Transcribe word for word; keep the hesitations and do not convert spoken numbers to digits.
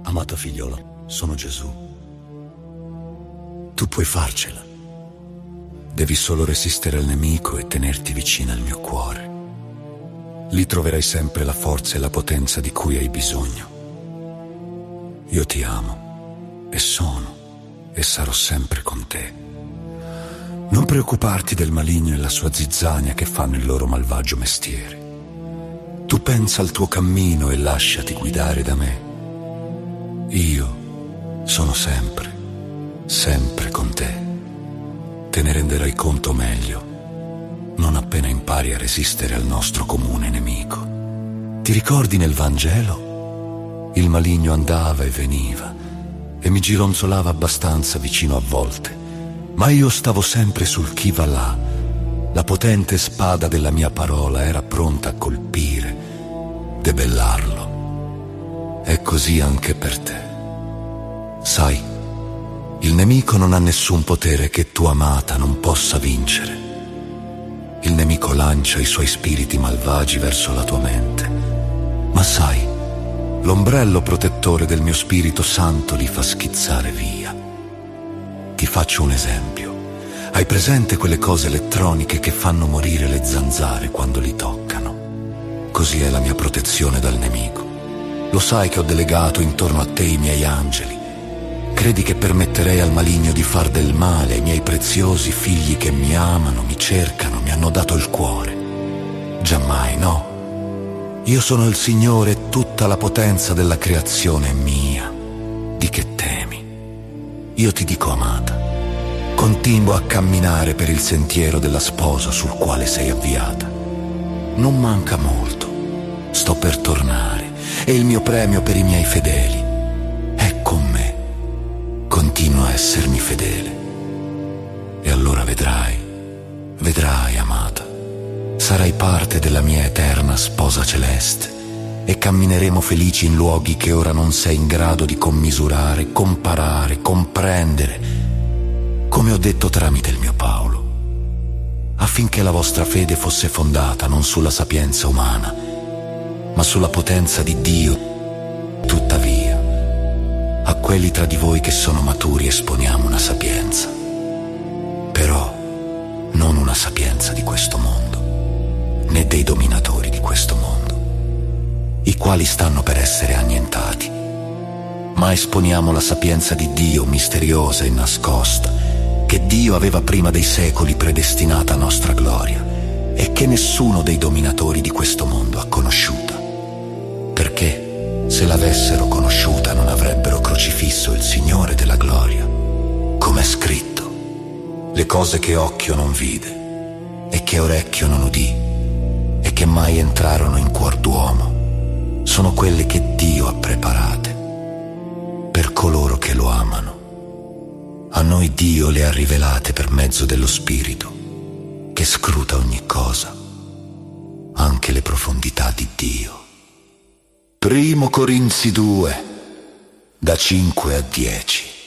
Amata figliola, sono Gesù. Tu puoi farcela. Devi solo resistere al nemico e tenerti vicino al mio cuore. Lì troverai sempre la forza e la potenza di cui hai bisogno. Io ti amo e sono e sarò sempre con te. Non preoccuparti del maligno e la sua zizzania che fanno il loro malvagio mestiere. Tu pensa al tuo cammino e lasciati guidare da me. Io sono sempre, sempre con te. Te ne renderai conto meglio non appena impari a resistere al nostro comune nemico. Ti ricordi nel Vangelo? Il maligno andava e veniva e mi gironzolava abbastanza vicino a volte, ma io stavo sempre sul chi va là. La potente spada della mia parola era pronta a colpire, debellarlo. È così anche per te. Sai, il nemico non ha nessun potere che tua amata non possa vincere. Il nemico lancia i suoi spiriti malvagi verso la tua mente, ma sai, l'ombrello protettore del mio Spirito Santo li fa schizzare via. Ti faccio un esempio. Hai presente quelle cose elettroniche che fanno morire le zanzare quando li toccano? Così è la mia protezione dal nemico. Lo sai che ho delegato intorno a te i miei angeli. Credi che permetterei al maligno di far del male ai miei preziosi figli che mi amano, mi cercano, mi hanno dato il cuore? Giammai, no. Io sono il Signore e tutta la potenza della creazione è mia. Di che temi? Io ti dico, amata, continuo a camminare per il sentiero della sposa sul quale sei avviata. Non manca molto, sto per tornare e il mio premio per i miei fedeli è con me. Continua a essermi fedele e allora vedrai, vedrai, amata, sarai parte della mia eterna sposa celeste e cammineremo felici in luoghi che ora non sei in grado di commisurare, comparare, comprendere, come ho detto tramite il mio Paolo, affinché la vostra fede fosse fondata non sulla sapienza umana, ma sulla potenza di Dio. Tuttavia, a quelli tra di voi che sono maturi esponiamo una sapienza, però non una sapienza di questo mondo, né dei dominatori di questo mondo, i quali stanno per essere annientati, ma esponiamo la sapienza di Dio misteriosa e nascosta, che Dio aveva prima dei secoli predestinata a nostra gloria e che nessuno dei dominatori di questo mondo ha conosciuta, perché se l'avessero conosciuta non avrebbero crocifisso il Signore della gloria. Come è scritto, le cose che occhio non vide e che orecchio non udì e che mai entrarono in cuor d'uomo sono quelle che Dio ha preparate per coloro che lo amano. A noi Dio le ha rivelate per mezzo dello Spirito che scruta ogni cosa, anche le profondità di Dio. Primo Corinzi due, da cinque a dieci.